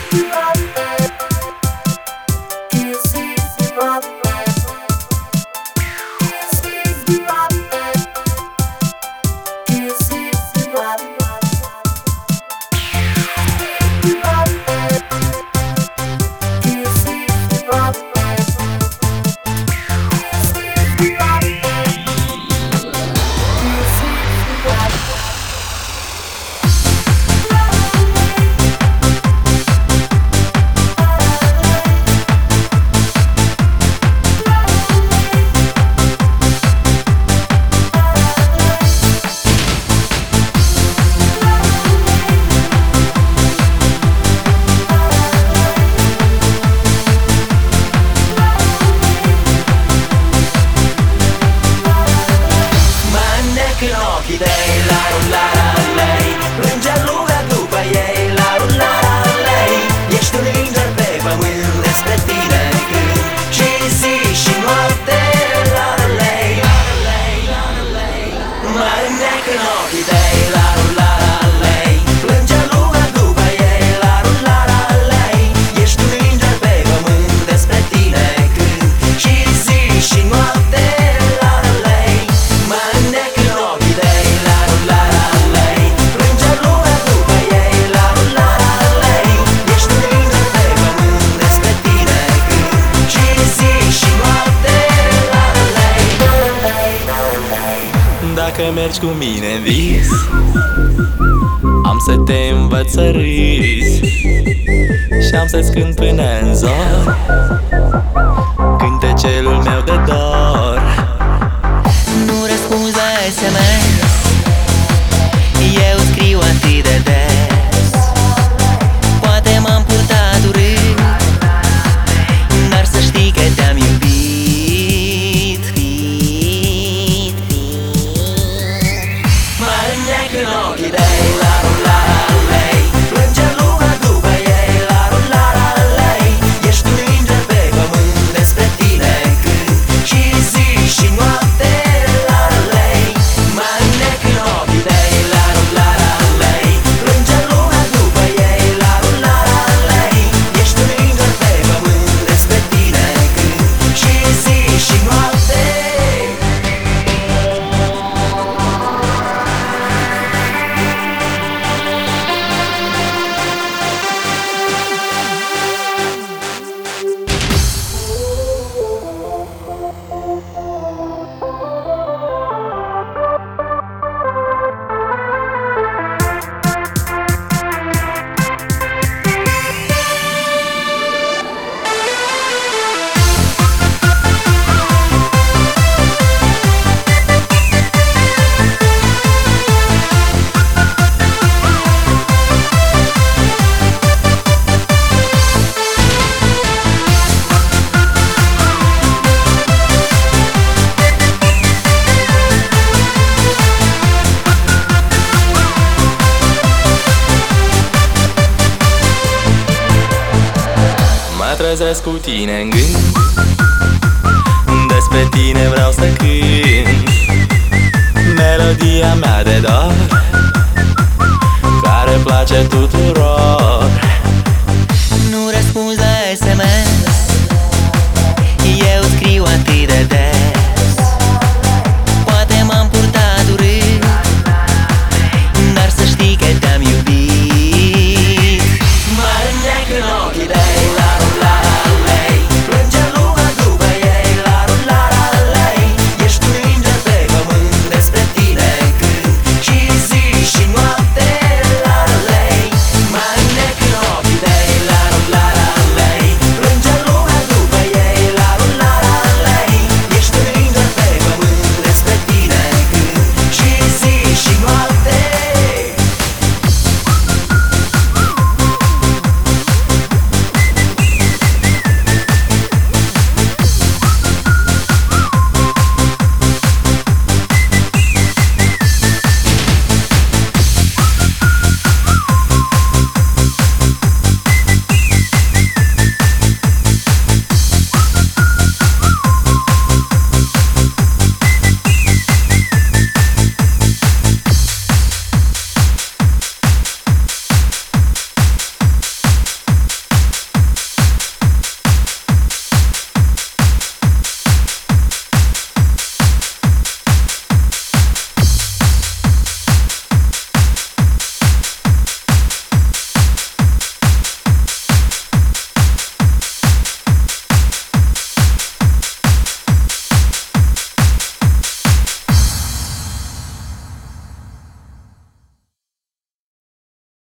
Dacă mergi cu mine în vis, am să te învăț să râzi și am să-ți cânt până în zor cântecelul meu de dor. Nu răspunzi la SMS, eu scriu atât de des. Poate m-am purtat urât, dar să știi că te-am iubit. Mă înneac în ochii tăi, la la lei. Plânge lumea după ei, la la lei. Ești un înger pe pământ, despre tine cânt și zi și noapte, la lei. Mă înneac în ochii tăi, la la lei. Plânge lumea după ei, la la lei. Ești un înger pe pământ, despre tine cânt și zi și noapte. Mă trezesc cu tine în gând, despre tine vreau să cânt melodia mea de dor, care place tuturor.